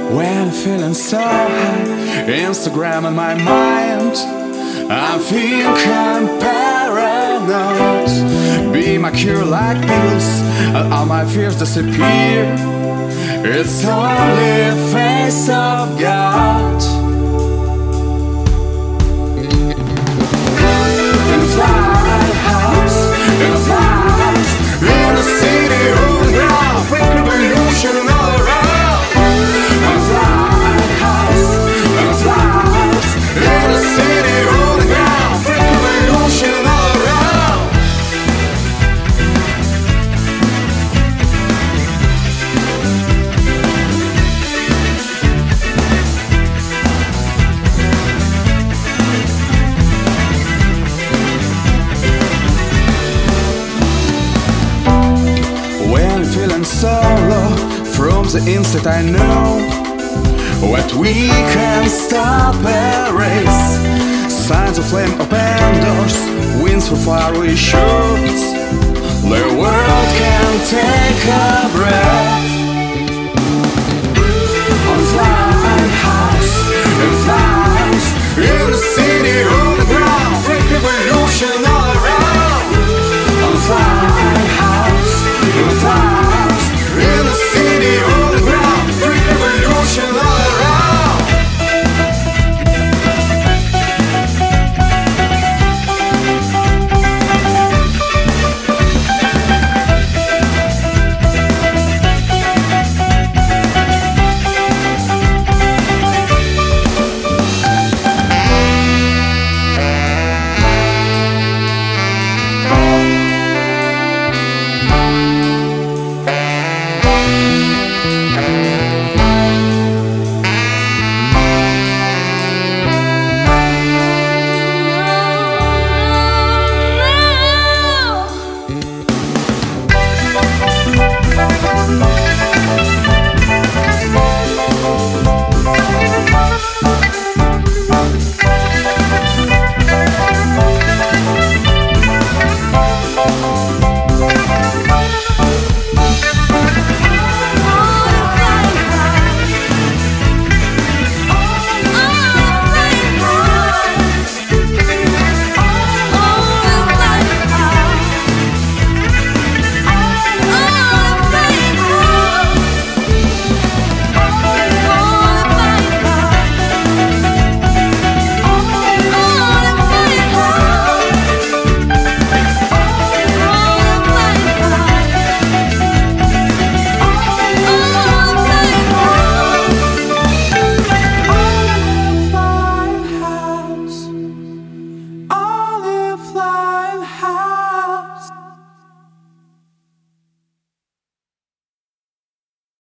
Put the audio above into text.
When I'm feeling so high, Instagram in my mind, I think I'm paranoid. Be my cure like pills, and all my fears disappear. It's only the face of God. In a fly house, in a flight, in a city on the ground, freaking illusion and all around. In a fly house, in a flight, in a city on the ground, freaking illusion and all around. When I'm feeling so low, from the instant I know what we can stop erase. Signs of flame, open doors, winds for faraway shores. The world can take a breath.